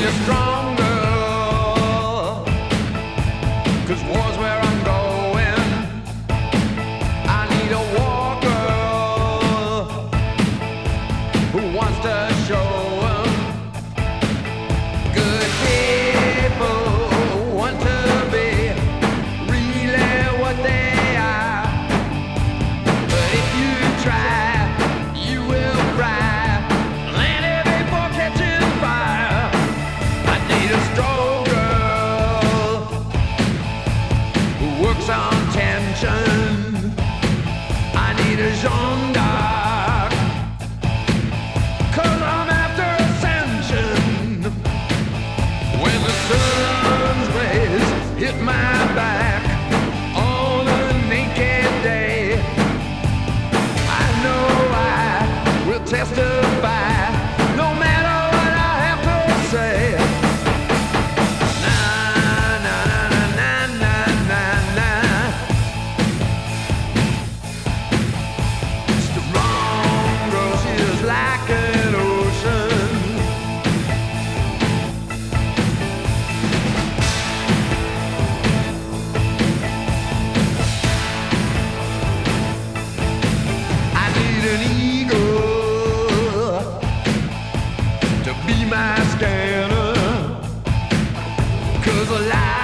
need a strong girl, 'cause war's where I'm going. I need a war girl who wants to show 'em good people want to be really what they are. But if you try, you will cry. Land before catching fire. I need a strong girl who works on tension. I need a Jeanne d'Arc, 'cause I'm after ascension. When the sun's rays hit my back on a naked day, I know I will testify, no matter what I have to say. Na na na na na na na. Strong girl, she's like an ocean. I need an eagle to be my scanner, 'cause a lie